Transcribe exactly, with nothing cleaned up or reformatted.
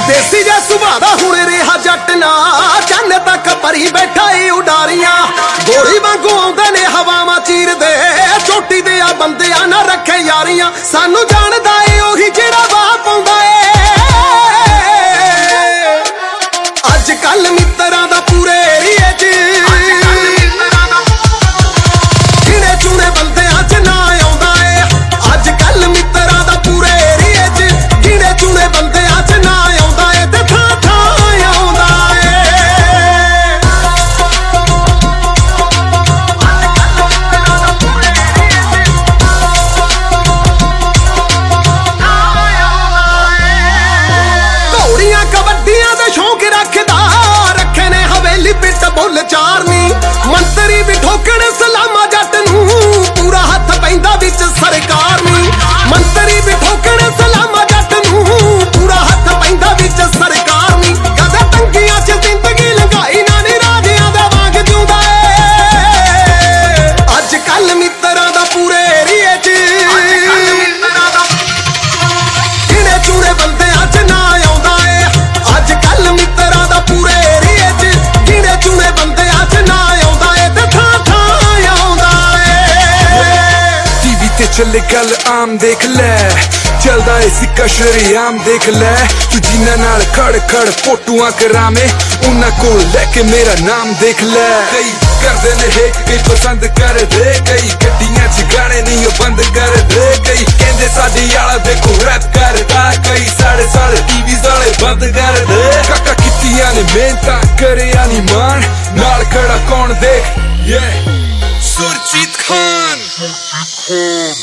देसी जे सुभादा हुण रिहा जट ना चन्न तक भरी बैठा ई उडारियां गोली वांगू आउंदे ने हवावां चीरदे चोटी दे आ बंदियां ना रखे यारियां सानू जानदा ए ओही जिहड़ा वाह पाउंदा ए अज कल मित्तरां दा पूरे एरिए च गिणे चुणे बंदियां च ना आउंदा ए अज कल मित्तरां दा पूरे एरिए च गिणे चुणे बंदियां च ना आउंदा ए ते थां थां आउंदा ए घोड़ियां कबड्डियां दे शौक रखदा रखे ने हवेली पिट बुल चारनी मंत्री भी ठोकण सलामा जट नूं पूरा हथ पैंदा विच सरकार नी मंत्री भी ठोकण सलामा जट नूं पूरा हथ पैंदा विच सरकार नी कदे तंगियां च जिंदगी लंघाई ना नी राजियां दे वांग जिउंदा ए अज कल मित्तरां दा पूरे एरिए च गिणे चुणे बंदियां च ना आउंदा ए अज कल मित्तरां दा पूरे एरिए च गिणे चुणे बंदियां च ना आउंदा ए ते थां थां आउंदा ए टीवी ते चले गल आम देख ले चलदा ए सिक्का शरेआम देख ले तू जिन्ना नाल खड़ खड़ फोटुआं करावे उन्हां कोल लेके मेरा नाम देख ले कई करदे ने हेक कई पसंद कर दे कई गड्डियां च गाने नहीं ओ बंद कर दे कई कहंदे साडी आला देखो रैप करदा कई साढ़े साढ़े टीवी वाले बंद कर दे काका कित्तियां ने मेहनतां करिया नी मान नाल खड़ा कौन देख ये सुरजीत खान